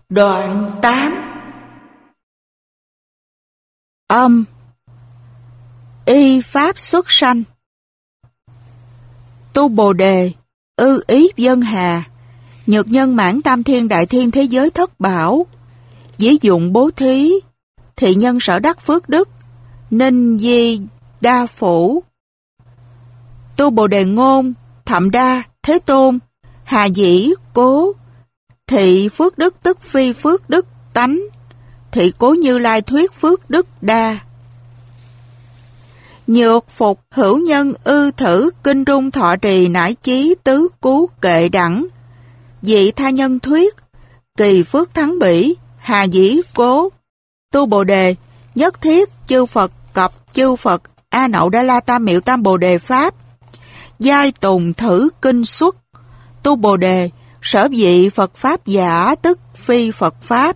Đoạn 8. Âm. Y pháp xuất sanh. Tu Bồ Đề, ư ý dân hà, nhược nhân mãn tam thiên đại thiên thế giới thất bảo, dĩ dụng bố thí, thị nhân sở đắc phước đức, ninh di đa phủ. Tu Bồ Đề ngôn, thậm đa, thế tôn, hà dĩ, cố, thị phước đức tức phi phước đức tánh, thị cố Như Lai thuyết phước đức đa. Nhược phục hữu nhân ư thử kinh trung thọ trì nải chí tứ cú kệ đẳng, dị tha nhân thuyết, kỳ phước thắng bỉ, hà dĩ cố. Tu Bồ Đề, nhất thiết chư Phật cập chư Phật A Nậu Đa La Tam Miệu Tam Bồ Đề Pháp, giai tùng thử kinh xuất. Tu Bồ Đề, sở dị Phật Pháp giả tức phi Phật Pháp.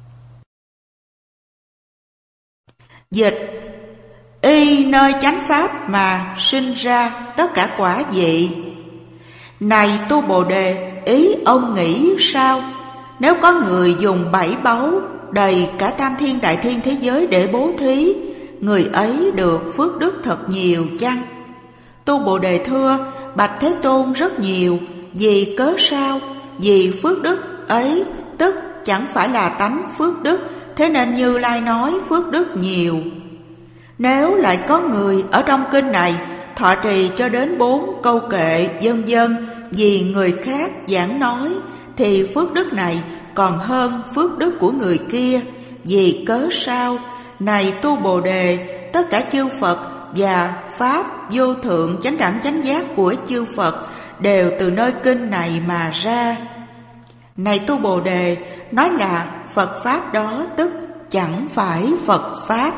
Dịch: y nơi chánh pháp mà sinh ra tất cả quả vị. Này Tu Bồ Đề, ý ông nghĩ sao? Nếu có người dùng 7 báu đầy cả tam thiên đại thiên thế giới để bố thí, người ấy được phước đức thật nhiều chăng? Tu Bồ Đề thưa: bạch Thế Tôn, rất nhiều. Vì cớ sao? Vì phước đức ấy tức chẳng phải là tánh phước đức, thế nên Như Lai nói phước đức nhiều. Nếu lại có người ở trong kinh này thọ trì cho đến 4 câu kệ vân vân vì người khác giảng nói, thì phước đức này còn hơn phước đức của người kia. Vì cớ sao? Này Tu Bồ Đề, tất cả chư Phật và Pháp vô thượng chánh đẳng chánh giác của chư Phật đều từ nơi kinh này mà ra. Này Tu Bồ Đề, nói là Phật Pháp đó tức chẳng phải Phật Pháp.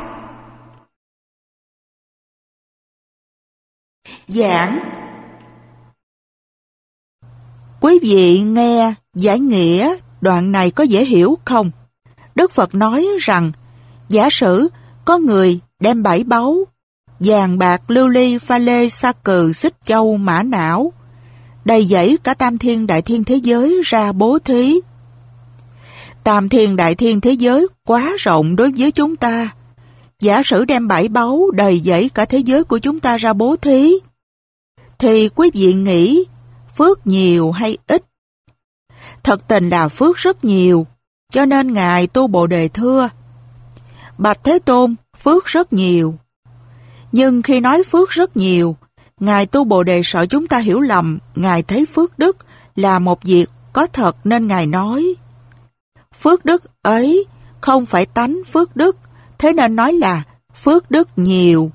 Giảng. Quý vị nghe giải nghĩa đoạn này có dễ hiểu không? Đức Phật nói rằng, giả sử có người đem 7 báu, vàng bạc lưu ly pha lê sa cừ xích châu mã não, đầy dẫy cả tam thiên đại thiên thế giới ra bố thí. Tam thiên đại thiên thế giới quá rộng đối với chúng ta. Giả sử đem 7 báu đầy dẫy cả thế giới của chúng ta ra bố thí, thì quý vị nghĩ phước nhiều hay ít? Thật tình là phước rất nhiều, cho nên Ngài Tu Bồ Đề thưa: bạch Thế Tôn, phước rất nhiều. Nhưng khi nói phước rất nhiều, Ngài Tu Bồ Đề sợ chúng ta hiểu lầm. Ngài thấy phước đức là một việc có thật nên Ngài nói phước đức ấy không phải tánh phước đức, thế nên nói là phước đức nhiều.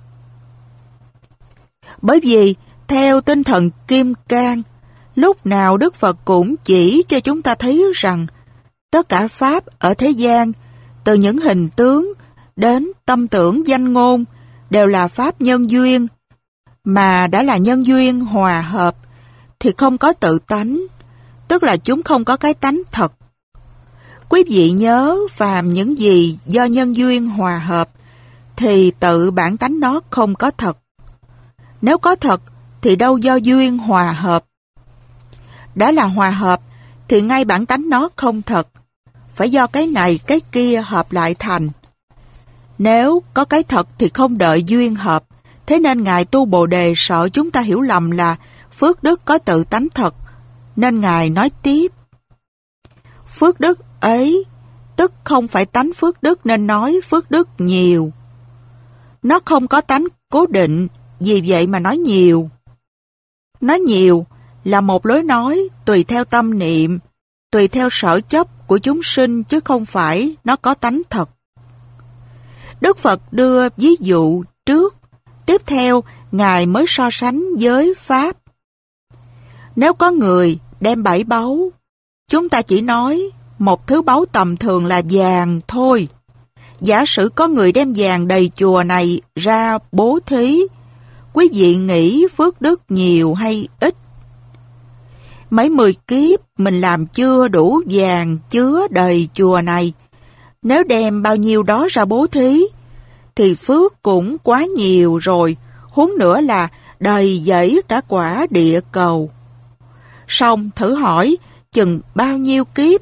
Bởi vì theo tinh thần Kim Cang, lúc nào Đức Phật cũng chỉ cho chúng ta thấy rằng tất cả Pháp ở thế gian, từ những hình tướng đến tâm tưởng danh ngôn, đều là Pháp nhân duyên, mà đã là nhân duyên hòa hợp thì không có tự tánh, tức là chúng không có cái tánh thật. Quý vị nhớ, phàm những gì do nhân duyên hòa hợp thì tự bản tánh nó không có thật. Nếu có thật thì đâu do duyên hòa hợp. Đã là hòa hợp thì ngay bản tánh nó không thật, phải do cái này cái kia hợp lại thành. Nếu có cái thật thì không đợi duyên hợp, thế nên Ngài Tu Bồ Đề sợ chúng ta hiểu lầm là phước đức có tự tánh thật, nên Ngài nói tiếp: phước đức ấy tức không phải tánh phước đức nên nói phước đức nhiều. Nó không có tánh cố định, vì vậy mà nói nhiều. Nói nhiều là một lối nói tùy theo tâm niệm, tùy theo sở chấp của chúng sinh, chứ không phải nó có tánh thật. Đức Phật đưa ví dụ trước, tiếp theo Ngài mới so sánh với Pháp. Nếu có người đem 7 báu, chúng ta chỉ nói một thứ báu tầm thường là vàng thôi. Giả sử có người đem vàng đầy chùa này ra bố thí, quý vị nghĩ phước đức nhiều hay ít? Mấy 10 kiếp mình làm chưa đủ vàng chứa đầy chùa này. Nếu đem bao nhiêu đó ra bố thí, thì phước cũng quá nhiều rồi, huống nữa là đầy dẫy cả quả địa cầu. Xong thử hỏi, chừng bao nhiêu kiếp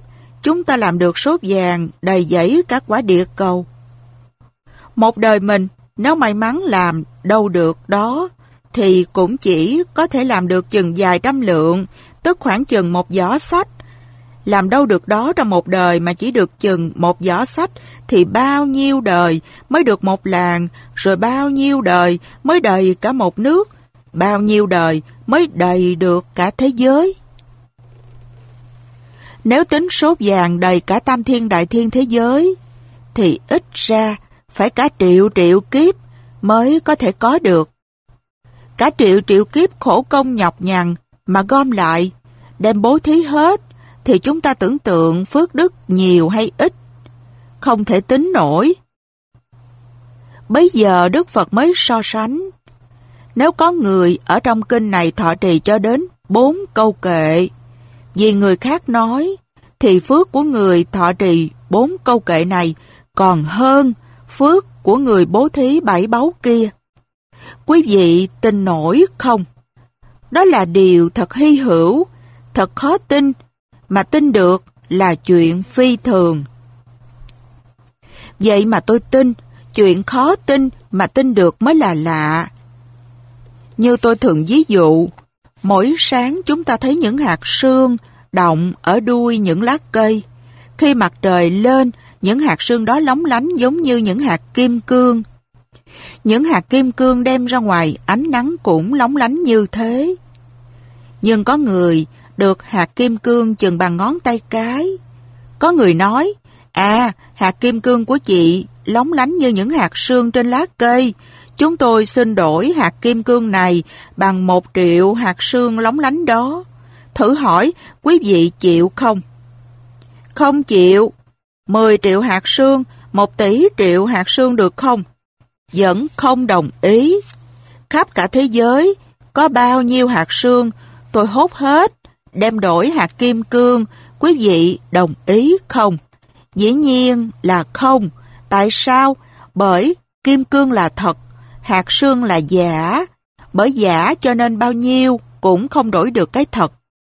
chúng ta làm được số vàng đầy dẫy các quả địa cầu. Một đời mình, nếu may mắn làm đâu được đó, thì cũng chỉ có thể làm được chừng vài trăm lượng, tức khoảng chừng một giỏ sách. Làm đâu được đó trong một đời mà chỉ được chừng một giỏ sách, thì bao nhiêu đời mới được một làng, rồi bao nhiêu đời mới đầy cả một nước, bao nhiêu đời mới đầy được cả thế giới. Nếu tính số vàng đầy cả tam thiên đại thiên thế giới, thì ít ra phải cả triệu triệu kiếp mới có thể có được. Cả triệu triệu kiếp khổ công nhọc nhằn mà gom lại, đem bố thí hết, thì chúng ta tưởng tượng phước đức nhiều hay ít, không thể tính nổi. Bấy giờ Đức Phật mới so sánh. Nếu có người ở trong kinh này thọ trì cho đến 4 câu kệ, vì người khác nói, thì phước của người thọ trì 4 câu kệ này còn hơn phước của người bố thí 7 báu kia. Quý vị tin nổi không? Đó là điều thật hy hữu, thật khó tin, mà tin được là chuyện phi thường. Vậy mà tôi tin, chuyện khó tin mà tin được mới là lạ. Như tôi thường ví dụ, mỗi sáng chúng ta thấy những hạt sương động ở đuôi những lá cây. Khi mặt trời lên, những hạt sương đó lóng lánh giống như những hạt kim cương. Những hạt kim cương đem ra ngoài, ánh nắng cũng lóng lánh như thế. Nhưng có người được hạt kim cương chừng bằng ngón tay cái. Có người nói, hạt kim cương của chị lóng lánh như những hạt sương trên lá cây. Chúng tôi xin đổi hạt kim cương này bằng 1 triệu hạt sương lóng lánh đó. Thử hỏi, quý vị chịu không? Không chịu. 10 triệu hạt sương, 1 tỷ triệu hạt sương được không? Vẫn không đồng ý. Khắp cả thế giới, có bao nhiêu hạt sương, tôi hốt hết, đem đổi hạt kim cương, quý vị đồng ý không? Dĩ nhiên là không. Tại sao? Bởi kim cương là thật, hạt sương là giả. Bởi giả cho nên bao nhiêu cũng không đổi được cái thật.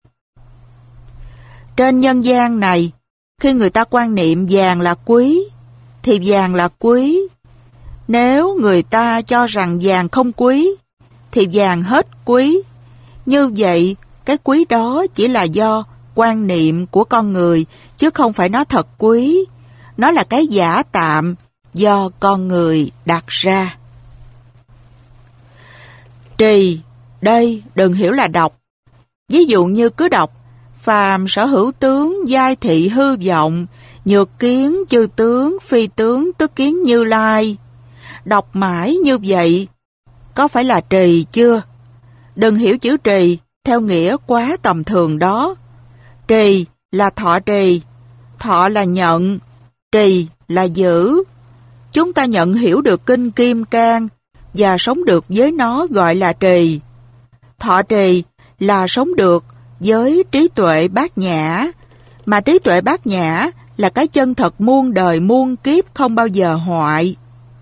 Trên nhân gian này, khi người ta quan niệm vàng là quý, thì vàng là quý. Nếu người ta cho rằng vàng không quý, thì vàng hết quý. Như vậy, cái quý đó chỉ là do quan niệm của con người, chứ không phải nó thật quý. Nó là cái giả tạm do con người đặt ra. Trì, đây đừng hiểu là đọc. Ví dụ như cứ đọc, phàm sở hữu tướng, giai thị hư vọng, nhược kiến, chư tướng, phi tướng, tức kiến Như Lai. Đọc mãi như vậy, có phải là trì chưa? Đừng hiểu chữ trì theo nghĩa quá tầm thường đó. Trì là thọ trì, thọ là nhận, trì là giữ. Chúng ta nhận hiểu được kinh Kim Cang và sống được với nó gọi là trì. Thọ trì là sống được với trí tuệ bát nhã, mà trí tuệ bát nhã là cái chân thật muôn đời muôn kiếp không bao giờ hoại.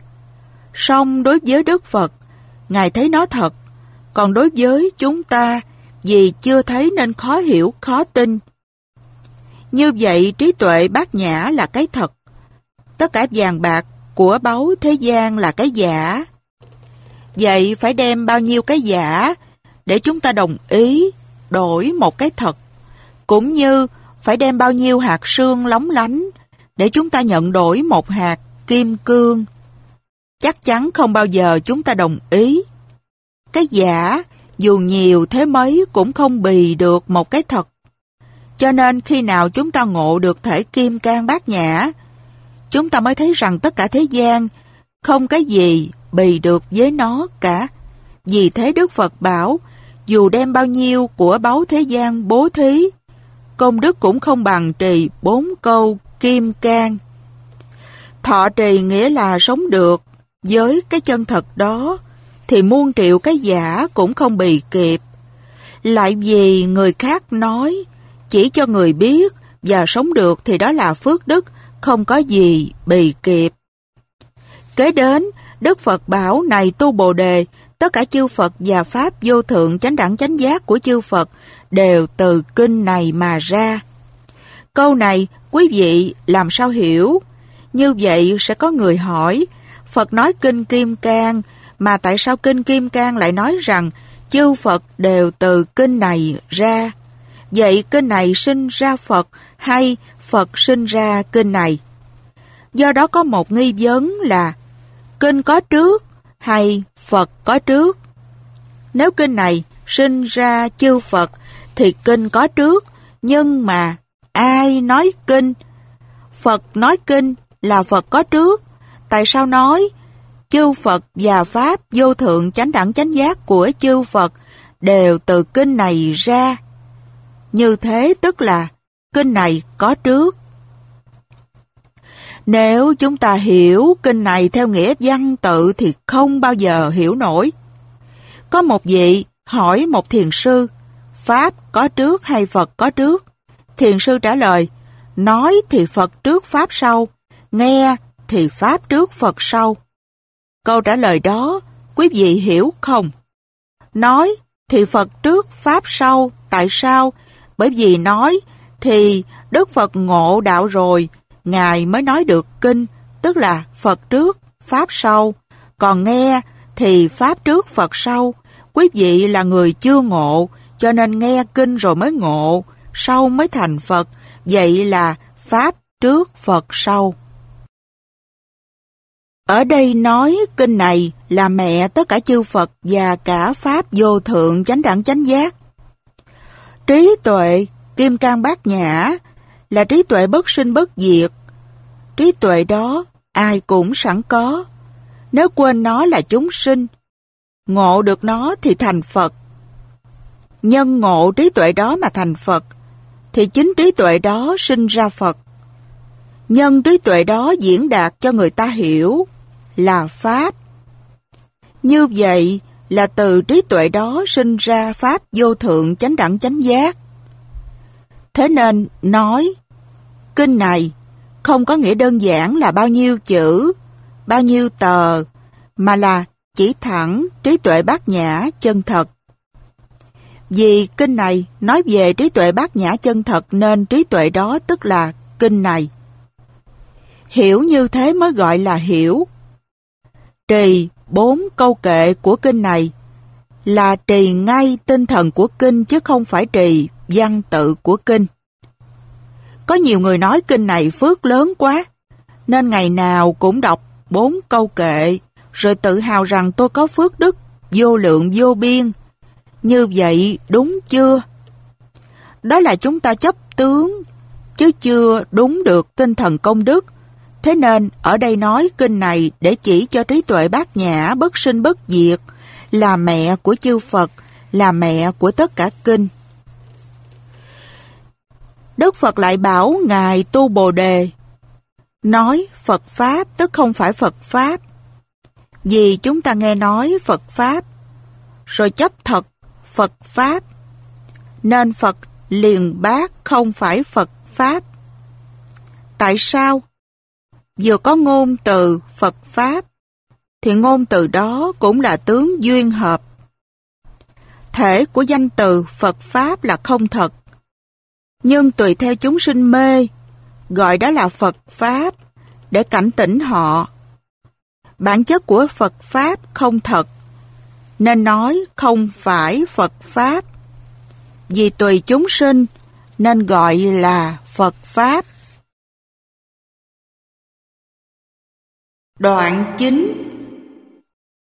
Song đối với Đức Phật, Ngài thấy nó thật, còn đối với chúng ta, vì chưa thấy nên khó hiểu, khó tin. Như vậy trí tuệ bát nhã là cái thật, tất cả vàng bạc của báu thế gian là cái giả. Vậy phải đem bao nhiêu cái giả để chúng ta đồng ý đổi một cái thật, cũng như phải đem bao nhiêu hạt sương lóng lánh để chúng ta nhận đổi một hạt kim cương. Chắc chắn không bao giờ chúng ta đồng ý. Cái giả dù nhiều thế mấy cũng không bì được một cái thật. Cho nên khi nào chúng ta ngộ được thể Kim Cang bát nhã, chúng ta mới thấy rằng tất cả thế gian không cái gì bì được với nó cả. Vì thế Đức Phật bảo, dù đem bao nhiêu của báu thế gian bố thí, công đức cũng không bằng trì 4 câu Kim Cang. Thọ trì nghĩa là sống được với cái chân thật đó, thì muôn triệu cái giả cũng không bì kịp. Lại vì người khác nói, chỉ cho người biết và sống được thì đó là phước đức, không có gì bì kịp. Kế đến, Đức Phật bảo, này tu Bồ Đề, tất cả chư Phật và Pháp vô thượng chánh đẳng chánh giác của chư Phật đều từ kinh này mà ra. Câu này quý vị làm sao hiểu? Như vậy sẽ có người hỏi, Phật nói Kinh Kim Cang, mà tại sao Kinh Kim Cang lại nói rằng chư Phật đều từ kinh này ra? Vậy kinh này sinh ra Phật hay Phật sinh ra kinh này? Do đó có một nghi vấn là kinh có trước hay Phật có trước? Nếu kinh này sinh ra chư Phật thì kinh có trước, nhưng mà ai nói kinh? Phật nói kinh là Phật có trước. Tại sao nói chư Phật và Pháp vô thượng chánh đẳng chánh giác của chư Phật đều từ kinh này ra? Như thế tức là kinh này có trước. Nếu chúng ta hiểu kinh này theo nghĩa văn tự thì không bao giờ hiểu nổi. Có một vị hỏi một thiền sư, Pháp có trước hay Phật có trước? Thiền sư trả lời, nói thì Phật trước Pháp sau, nghe thì Pháp trước Phật sau. Câu trả lời đó, quý vị hiểu không? Nói thì Phật trước Pháp sau, tại sao? Bởi vì nói thì Đức Phật ngộ đạo rồi, Ngài mới nói được kinh, tức là Phật trước, Pháp sau. Còn nghe thì Pháp trước, Phật sau. Quý vị là người chưa ngộ, cho nên nghe kinh rồi mới ngộ, sau mới thành Phật. Vậy là Pháp trước, Phật sau. Ở đây nói kinh này là mẹ tất cả chư Phật và cả Pháp vô thượng chánh đẳng chánh giác. Trí tuệ Kim Cang Bát Nhã là trí tuệ bất sinh bất diệt. Trí tuệ đó ai cũng sẵn có. Nếu quên nó là chúng sinh, ngộ được nó thì thành Phật. Nhân ngộ trí tuệ đó mà thành Phật, thì chính trí tuệ đó sinh ra Phật. Nhân trí tuệ đó diễn đạt cho người ta hiểu là Pháp. Như vậy là từ trí tuệ đó sinh ra Pháp vô thượng chánh đẳng chánh giác. Thế nên nói kinh này không có nghĩa đơn giản là bao nhiêu chữ, bao nhiêu tờ, mà là chỉ thẳng trí tuệ bát nhã chân thật. Vì kinh này nói về trí tuệ bát nhã chân thật nên trí tuệ đó tức là kinh này. Hiểu như thế mới gọi là hiểu. Trì 4 câu kệ của kinh này là trì ngay tinh thần của kinh chứ không phải trì văn tự của kinh. Có nhiều người nói kinh này phước lớn quá, nên ngày nào cũng đọc 4 câu kệ, rồi tự hào rằng tôi có phước đức vô lượng vô biên. Như vậy đúng chưa? Đó là chúng ta chấp tướng, chứ chưa đúng được tinh thần công đức. Thế nên ở đây nói kinh này để chỉ cho trí tuệ bát nhã bất sinh bất diệt, là mẹ của chư Phật, là mẹ của tất cả kinh. Đức Phật lại bảo Ngài tu Bồ Đề. Nói Phật Pháp tức không phải Phật Pháp. Vì chúng ta nghe nói Phật Pháp, rồi chấp thật Phật Pháp, nên Phật liền bác không phải Phật Pháp. Tại sao? Vừa có ngôn từ Phật Pháp, thì ngôn từ đó cũng là tướng duyên hợp. Thể của danh từ Phật Pháp là không thật, nhưng tùy theo chúng sinh mê, gọi đó là Phật Pháp, để cảnh tỉnh họ. Bản chất của Phật Pháp không thật, nên nói không phải Phật Pháp. Vì tùy chúng sinh, nên gọi là Phật Pháp. Đoạn 9.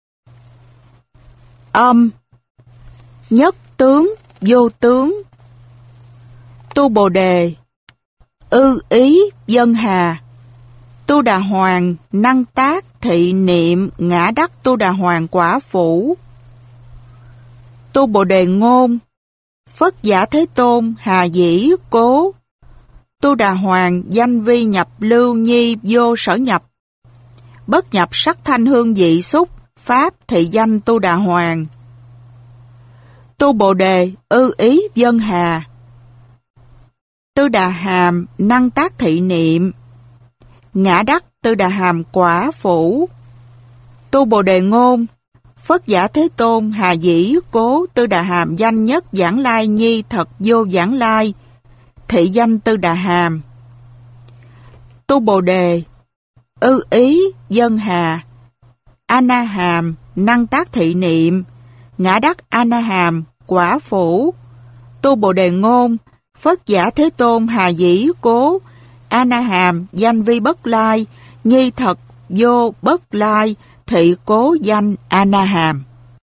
Âm nhất tướng vô tướng. Tu Bồ Đề ư ý dân hà. Tu Đà Hoàng năng tác thị niệm ngã đắc Tu Đà Hoàng quả phủ. Tu Bồ Đề ngôn Phất Giả Thế Tôn hà dĩ cố. Tu Đà Hoàng danh vi nhập lưu nhi vô sở nhập. Bất nhập sắc thanh hương vị xúc pháp thị danh Tu Đà Hoàng. Tu Bồ Đề ư ý dân hà. Tu Đà Hàm năng tác thị niệm ngã đắc Tu Đà Hàm quả phủ. Tu Bồ Đề ngôn Phất Giả Thế Tôn hà dĩ cố Tu Đà Hàm danh nhất vãng lai nhi thật vô vãng lai thị danh Tư Đà Hàm. Tu Bồ Đề, ư ý dân hà, A Na Hàm năng tác thị niệm, ngã đắc A Na Hàm quả phủ. Tu Bồ Đề ngôn, Phất giả Thế Tôn hà dĩ cố, A Na Hàm danh vi bất lai, nhi thật vô bất lai, thị cố danh A Na Hàm.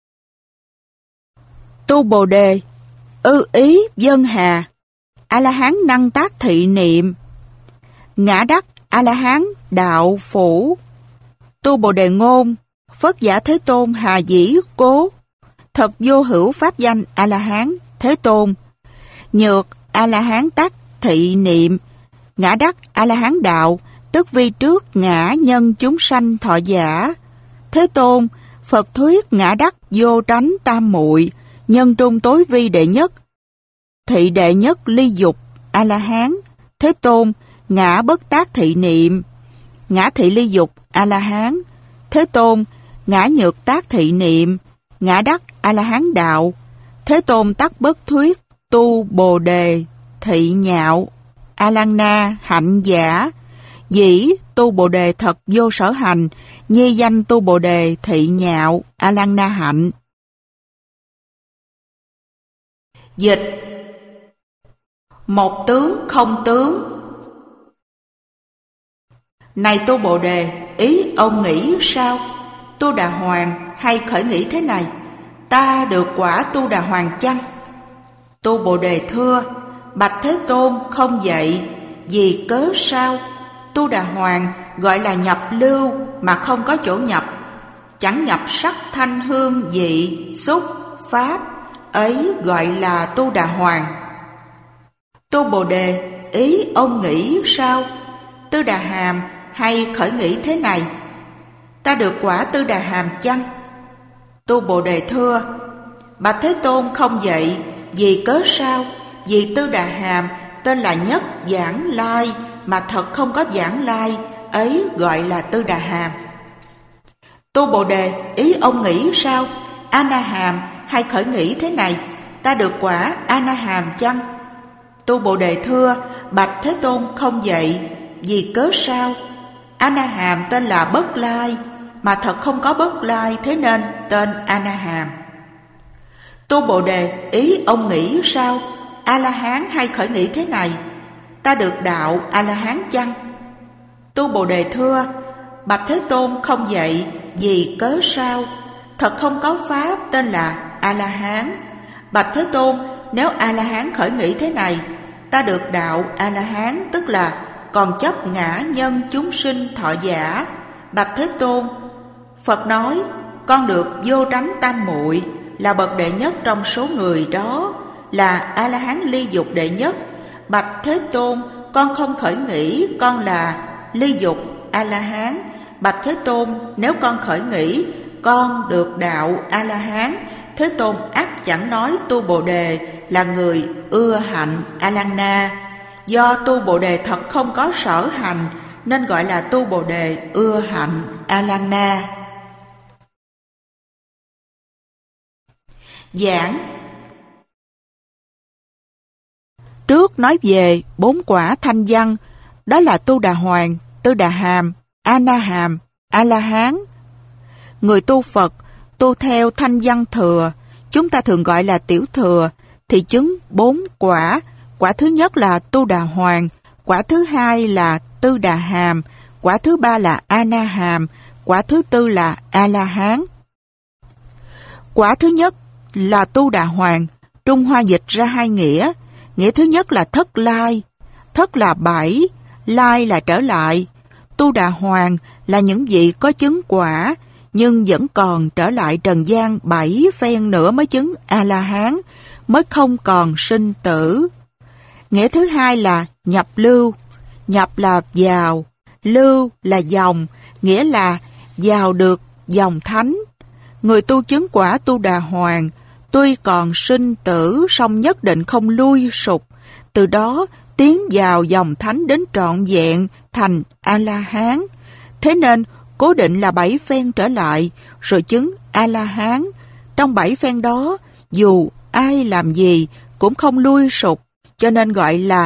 Tu Bồ Đề, ư ý dân hà, A La Hán năng tác thị niệm, ngã đắc A La Hán đạo phủ. Tu Bồ Đề ngôn, Phất giả Thế Tôn hà dĩ cố, thật vô hữu pháp danh A La Hán Thế Tôn, nhược A La Hán tác thị niệm, ngã đắc A La Hán đạo, tức vi trước ngã nhân chúng sanh thọ giả. Thế Tôn, Phật thuyết ngã đắc vô tránh tam muội, nhân trung tối vi đệ nhất, thị đệ nhất ly dục A La Hán. Thế Tôn, ngã bất tác thị niệm, ngã thị ly dục A La Hán. Thế Tôn, ngã nhược tác thị niệm, ngã đắc A La Hán đạo. Thế Tôn tắc bất thuyết tu Bồ Đề thị nhạo A Lăng Na hạnh giả, dĩ tu Bồ Đề thật vô sở hành, nhi danh tu Bồ Đề thị nhạo A Lăng Na hạnh. Dịch: một tướng không tướng. Này tu Bồ Đề, ý ông nghĩ sao? Tu Đà Hoàng hay khởi nghĩ thế này: ta được quả tu Đà Hoàng chăng? Tu Bồ Đề thưa: bạch Thế Tôn, không vậy. Vì cớ sao? Tu Đà Hoàng gọi là nhập lưu mà không có chỗ nhập, chẳng nhập sắc thanh hương vị xúc pháp, ấy gọi là tu Đà Hoàng. Tu Bồ Đề, ý ông nghĩ sao? Tư Đà Hàm hay khởi nghĩ thế này: ta được quả Tư Đà Hàm chăng? Tu Bồ Đề thưa: bạch Thế Tôn, không vậy. Vì cớ sao? Vì Tư Đà Hàm tên là nhất giảng lai mà thật không có giảng lai, ấy gọi là Tư Đà Hàm. Tu Bồ Đề, ý ông nghĩ sao? A Na Hàm hay khởi nghĩ thế này: ta được quả A Na Hàm chăng? Tu Bồ Đề thưa: bạch Thế Tôn, không vậy. Vì cớ sao? A Na Hàm tên là bất lai mà thật không có bất lai, thế nên tên A Na Hàm. Tu Bồ Đề, ý ông nghĩ sao? A La Hán hay khởi nghĩ thế này: ta được đạo A La Hán chăng? Tu Bồ Đề thưa: bạch Thế Tôn, không vậy. Vì cớ sao? Thật không có pháp tên là A La Hán. Bạch Thế Tôn, nếu A La Hán khởi nghĩ thế này: ta được đạo A La Hán, tức là còn chấp ngã nhân chúng sinh thọ giả. Bạch Thế Tôn, Phật nói: con được vô tránh tam muội, là bậc đệ nhất trong số người đó, là A La Hán ly dục đệ nhất. Bạch Thế Tôn, con không khởi nghĩ con là ly dục A La Hán. Bạch Thế Tôn, nếu con khởi nghĩ con được đạo A La Hán, Thế Tôn ắt chẳng nói tu Bồ Đề là người ưa hạnh A Lăng Na. Do tu Bồ Đề thật không có sở hành nên gọi là tu Bồ Đề ưa hạnh A Lăng Na. Giảng. Trước nói về 4 quả thanh văn, đó là Tu Đà Hoàng, Tư Đà Hàm, A Na Hàm, A La Hán. Người tu Phật tu theo thanh văn thừa, chúng ta thường gọi là tiểu thừa, thì chứng 4 quả. Quả thứ nhất là Tu Đà Hoàng, quả thứ hai là Tư Đà Hàm, quả thứ ba là A Na Hàm, quả thứ tư là A La Hán. Quả thứ nhất là Tu Đà Hoàng, Trung Hoa dịch ra 2 nghĩa. Nghĩa thứ nhất là thất lai, thất là 7, lai là trở lại. Tu Đà Hoàng là những vị có chứng quả, nhưng vẫn còn trở lại trần gian 7 phen nữa mới chứng A La Hán, mới không còn sinh tử. Nghĩa thứ hai là nhập lưu, nhập là vào, lưu là dòng, nghĩa là vào được dòng thánh. Người tu chứng quả Tu Đà Hoàng tuy còn sinh tử song nhất định không lui sụp, từ đó tiến vào dòng thánh đến trọn vẹn thành A La Hán. Thế nên cố định là 7 phen trở lại rồi chứng A La Hán. Trong 7 phen đó, dù ai làm gì cũng không lui sụp, cho nên gọi là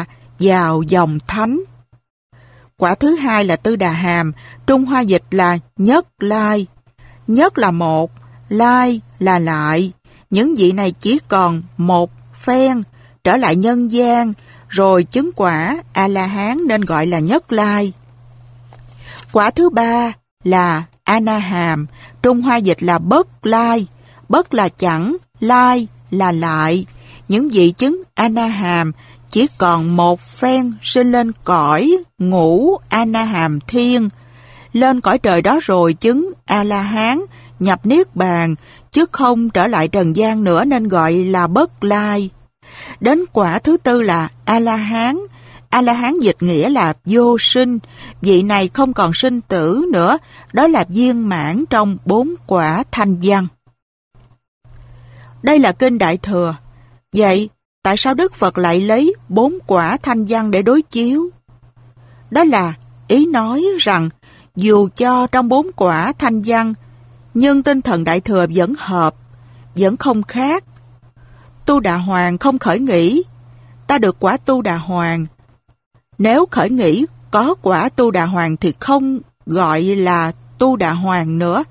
vào dòng thánh. Quả thứ hai là Tư Đà Hàm, Trung Hoa dịch là Nhất Lai. Nhất là một, lai là lại. Những vị này chỉ còn một phen, trở lại nhân gian, rồi chứng quả A-la-hán nên gọi là Nhất Lai. Quả thứ ba là A-na-hàm, Trung Hoa dịch là Bất Lai. Bất là chẳng, lai là lại. Những vị chứng A-na-hàm chỉ còn một phen sinh lên cõi ngũ A-na-hàm thiên. Lên cõi trời đó rồi chứng A-la-hán, nhập Niết Bàn, chứ không trở lại trần gian nữa nên gọi là Bất Lai. Đến quả thứ tư là A-la-hán. A-la-hán dịch nghĩa là vô sinh. Vị này không còn sinh tử nữa, đó là viên mãn trong 4 quả thanh văn. Đây là kinh Đại Thừa. Vậy, tại sao Đức Phật lại lấy 4 quả thanh văn để đối chiếu? Đó là ý nói rằng dù cho trong 4 quả thanh văn, nhưng tinh thần Đại Thừa vẫn hợp, vẫn không khác. Tu Đà Hoàng không khởi nghĩ, ta được quả Tu Đà Hoàng. Nếu khởi nghĩ có quả Tu Đà Hoàng thì không gọi là Tu Đà Hoàng nữa.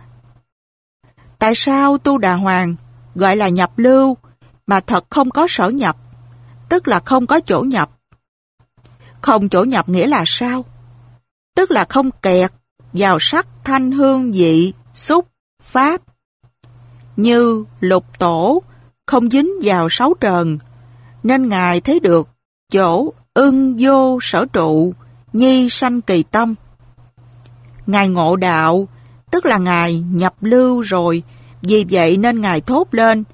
Tại sao Tu Đà Hoàng gọi là nhập lưu mà thật không có sở nhập, tức là không có chỗ nhập? Không chỗ nhập nghĩa là sao? Tức là không kẹt vào sắc thanh hương vị xúc pháp. Như Lục Tổ không dính vào 6 trần, nên Ngài thấy được chỗ ưng vô sở trụ, nhi sanh kỳ tâm. Ngài ngộ đạo, tức là Ngài nhập lưu rồi, vì vậy nên Ngài thốt lên,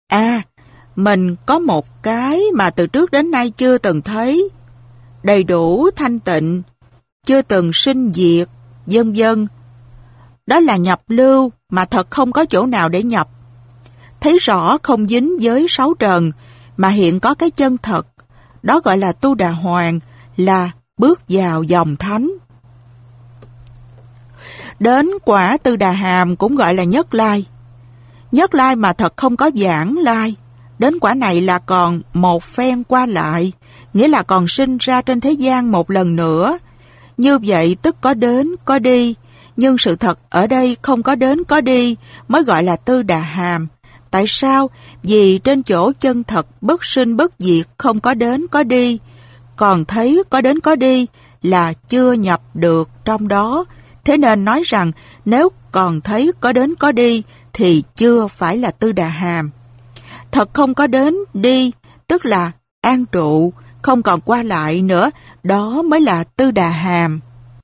mình có một cái mà từ trước đến nay chưa từng thấy, đầy đủ thanh tịnh, chưa từng sinh diệt, vân vân. Đó là nhập lưu mà thật không có chỗ nào để nhập. Thấy rõ không dính với 6 trần mà hiện có cái chân thật, đó gọi là Tu Đà Hoàng, là bước vào dòng thánh. Đến quả Tư Đà Hàm cũng gọi là Nhất Lai. Nhất Lai mà thật không có vãng lai. Đến quả này là còn một phen qua lại, nghĩa là còn sinh ra trên thế gian một lần nữa. Như vậy tức có đến, có đi, nhưng sự thật ở đây không có đến, có đi, mới gọi là Tư Đà Hàm. Tại sao? Vì trên chỗ chân thật bất sinh bất diệt không có đến, có đi, còn thấy có đến, có đi là chưa nhập được trong đó. Thế nên nói rằng nếu còn thấy có đến, có đi thì chưa phải là Tư Đà Hàm. Thật không có đến, đi, tức là an trụ, không còn qua lại nữa, đó mới là Tư Đà Hàm.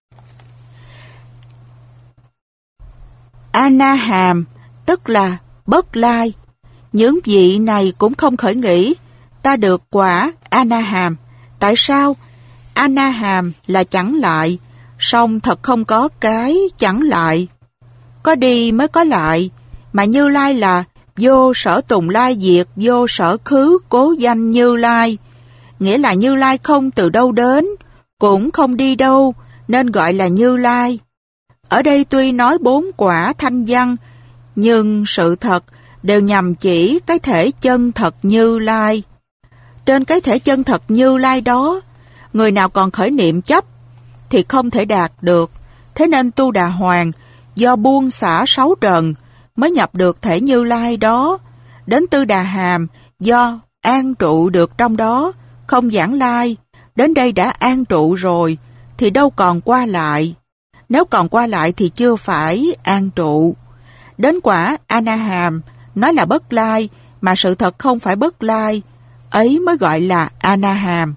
A-na-hàm, tức là Bất Lai. Những vị này cũng không khởi nghĩ, ta được quả A-na-hàm. Tại sao? A-na-hàm là chẳng lại, song thật không có cái chẳng lại. Có đi mới có lại, mà Như Lai là vô sở tùng lai diệt, vô sở khứ cố danh Như Lai. Nghĩa là Như Lai không từ đâu đến, cũng không đi đâu, nên gọi là Như Lai. Ở đây tuy nói 4 quả thanh văn, nhưng sự thật đều nhằm chỉ cái thể chân thật Như Lai. Trên cái thể chân thật Như Lai đó, người nào còn khởi niệm chấp thì không thể đạt được. Thế nên Tu Đà Hoàng do buông xả 6 trần mới nhập được thể Như Lai đó. Đến Tư Đà Hàm do an trụ được trong đó, không vãng lai. Đến đây đã an trụ rồi thì đâu còn qua lại. Nếu còn qua lại thì chưa phải an trụ. Đến quả A-na-hàm nói là Bất Lai, mà sự thật không phải Bất Lai, ấy mới gọi là A-na-hàm.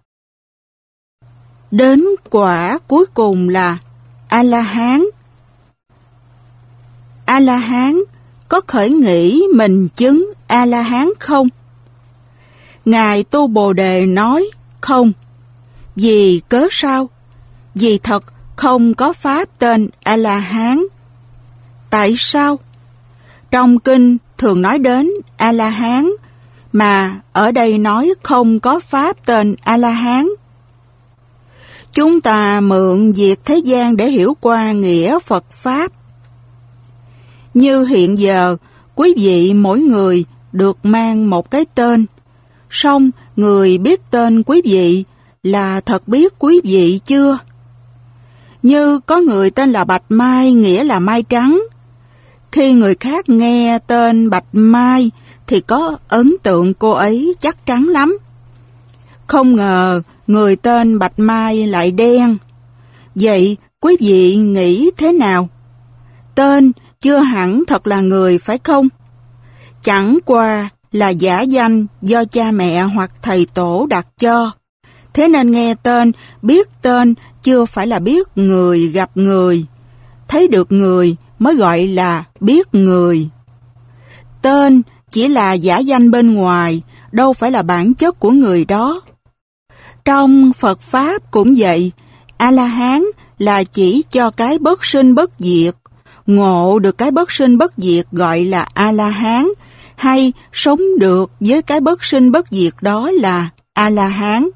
Đến quả cuối cùng là A-la-hán. A-la-hán có khởi nghĩ mình chứng A-la-hán không? Ngài Tu Bồ Đề nói không. Vì cớ sao? Vì thật không có pháp tên A-la-hán. Tại sao? Trong kinh thường nói đến A-la-hán, mà ở đây nói không có pháp tên A-la-hán. Chúng ta mượn việc thế gian để hiểu qua nghĩa Phật Pháp. Như hiện giờ, quý vị mỗi người được mang một cái tên, song người biết tên quý vị là thật biết quý vị chưa? Như có người tên là Bạch Mai, nghĩa là mai trắng. Khi người khác nghe tên Bạch Mai thì có ấn tượng cô ấy chắc chắn lắm. Không ngờ người tên Bạch Mai lại đen. Vậy quý vị nghĩ thế nào? Tên chưa hẳn thật là người phải không? Chẳng qua là giả danh do cha mẹ hoặc thầy tổ đặt cho. Thế nên nghe tên, biết tên chưa phải là biết người gặp người. Thấy được người mới gọi là biết người. Tên chỉ là giả danh bên ngoài, đâu phải là bản chất của người đó. Trong Phật Pháp cũng vậy, A-la-hán là chỉ cho cái bất sinh bất diệt. Ngộ được cái bất sinh bất diệt gọi là A-la-hán, hay sống được với cái bất sinh bất diệt đó là A-la-hán.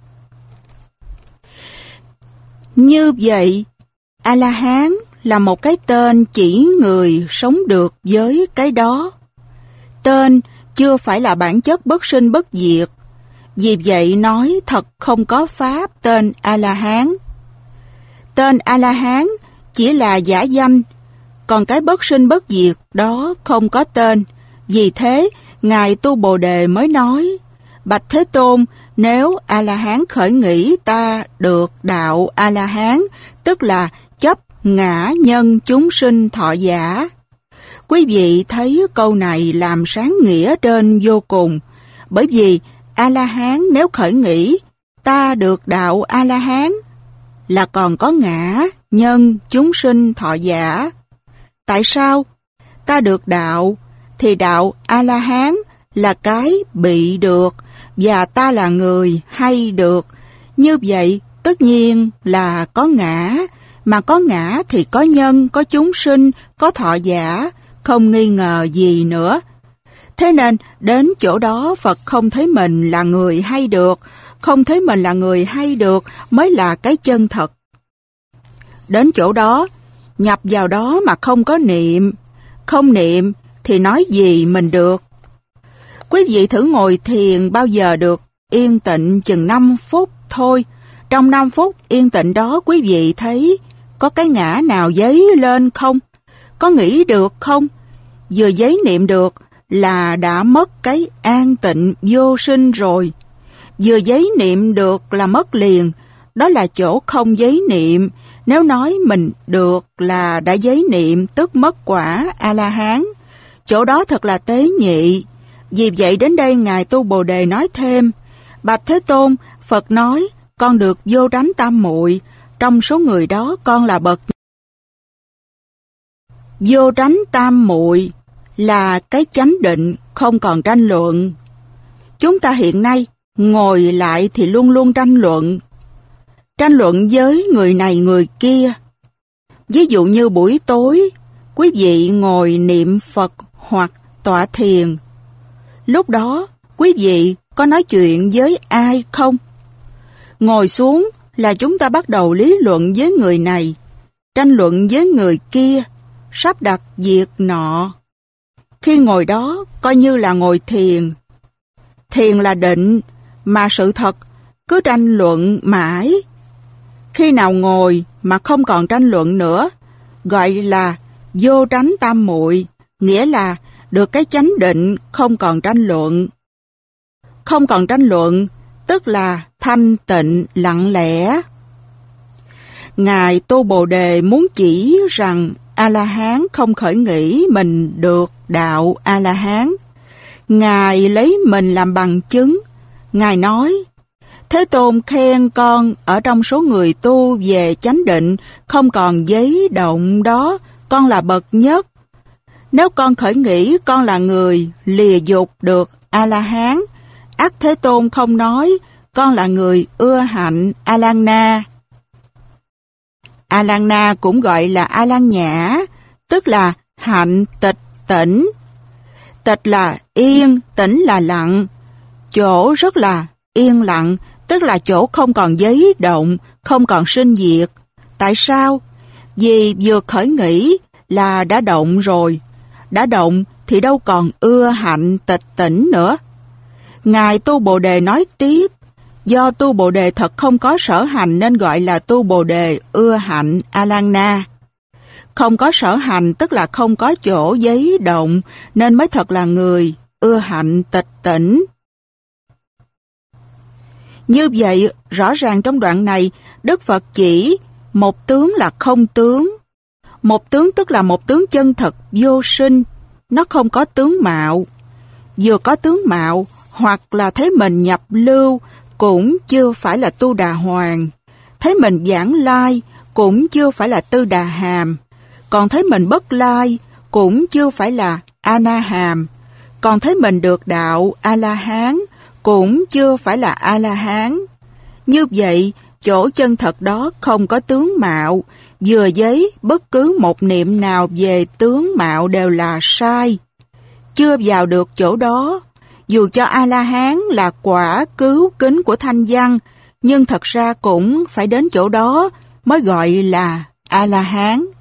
Như vậy, A-la-hán là một cái tên chỉ người sống được với cái đó. Tên chưa phải là bản chất bất sinh bất diệt. Vì vậy nói thật không có Pháp tên A-la-hán. Tên A-la-hán chỉ là giả danh, còn cái bất sinh bất diệt đó không có tên. Vì thế, Ngài Tu Bồ Đề mới nói, Bạch Thế Tôn, nếu A-la-hán khởi nghĩ ta được đạo A-la-hán, tức là chấp ngã nhân chúng sinh thọ giả. Quý vị thấy câu này làm sáng nghĩa trên vô cùng, bởi vì A-la-hán nếu khởi nghĩ ta được đạo A-la-hán là còn có ngã nhân chúng sinh thọ giả. Tại sao? Ta được đạo thì đạo A-la-hán là cái bị được và ta là người hay được. Như vậy tất nhiên là có ngã, mà có ngã thì có nhân, có chúng sinh, có thọ giả, không nghi ngờ gì nữa. Thế nên đến chỗ đó Phật không thấy mình là người hay được, không thấy mình là người hay được mới là cái chân thật. Đến chỗ đó, nhập vào đó mà không có niệm, không niệm thì nói gì mình được. Quý vị thử ngồi thiền bao giờ được yên tịnh chừng 5 phút thôi. Trong 5 phút yên tịnh đó quý vị thấy có cái ngã nào dấy lên không? Có nghĩ được không? Vừa giấy niệm được là đã mất cái an tịnh vô sinh rồi. Vừa giấy niệm được là mất liền. Đó là chỗ không giấy niệm. Nếu nói mình được là đã giấy niệm tức mất quả A-la-hán. Chỗ đó thật là tế nhị. Vì vậy đến đây Ngài Tu Bồ Đề nói thêm, Bạch Thế Tôn, Phật nói, con được vô tránh tam muội, trong số người đó con là bậc. Vô tránh tam muội là cái chánh định, không còn tranh luận. Chúng ta hiện nay ngồi lại thì luôn luôn tranh luận. Tranh luận với người này người kia. Ví dụ như buổi tối, quý vị ngồi niệm Phật hoặc tọa thiền. Lúc đó, quý vị có nói chuyện với ai không? Ngồi xuống là chúng ta bắt đầu lý luận với người này, tranh luận với người kia, sắp đặt việc nọ. Khi ngồi đó, coi như là ngồi thiền. Thiền là định, mà sự thật cứ tranh luận mãi. Khi nào ngồi mà không còn tranh luận nữa, gọi là vô tránh tam muội, nghĩa là được cái chánh định không còn tranh luận. Không còn tranh luận, tức là thanh tịnh lặng lẽ. Ngài Tu Bồ Đề muốn chỉ rằng A-la-hán không khởi nghĩ mình được đạo A-la-hán. Ngài lấy mình làm bằng chứng. Ngài nói, Thế Tôn khen con ở trong số người tu về chánh định, không còn giấy động đó, con là bậc nhất. Nếu con khởi nghĩ con là người lìa dục được A-la-hán, ắt Thế Tôn không nói con là người ưa hạnh A-lan-na. A-lan-na cũng gọi là A-lan nhã, tức là hạnh tịch tỉnh. Tịch là yên, tỉnh là lặng. Chỗ rất là yên lặng, tức là chỗ không còn giấy động, không còn sinh diệt. Tại sao? Vì vừa khởi nghĩ là đã động rồi. Đã động thì đâu còn ưa hạnh tịch tỉnh nữa. Ngài Tu Bồ Đề nói tiếp, Do tu Bồ Đề thật không có sở hành nên gọi là tu Bồ Đề ưa hạnh Alana. Không có sở hành tức là không có chỗ giấy động nên mới thật là người ưa hạnh tịch tỉnh. Như vậy, rõ ràng trong đoạn này, Đức Phật chỉ một tướng là không tướng. Một tướng tức là một tướng chân thật vô sinh, nó không có tướng mạo. Vừa có tướng mạo, hoặc là thấy mình nhập lưu, cũng chưa phải là tu đà hoàng. Thấy mình vãng lai, cũng chưa phải là tư đà hàm. Còn thấy mình bất lai, cũng chưa phải là A-na hàm. Còn thấy mình được đạo A-la-hán, cũng chưa phải là A-la-hán. Như vậy, chỗ chân thật đó không có tướng mạo, vừa giấy bất cứ một niệm nào về tướng mạo đều là sai. Chưa vào được chỗ đó, dù cho A-la-hán là quả cứu kính của thanh văn, nhưng thật ra cũng phải đến chỗ đó mới gọi là A-la-hán.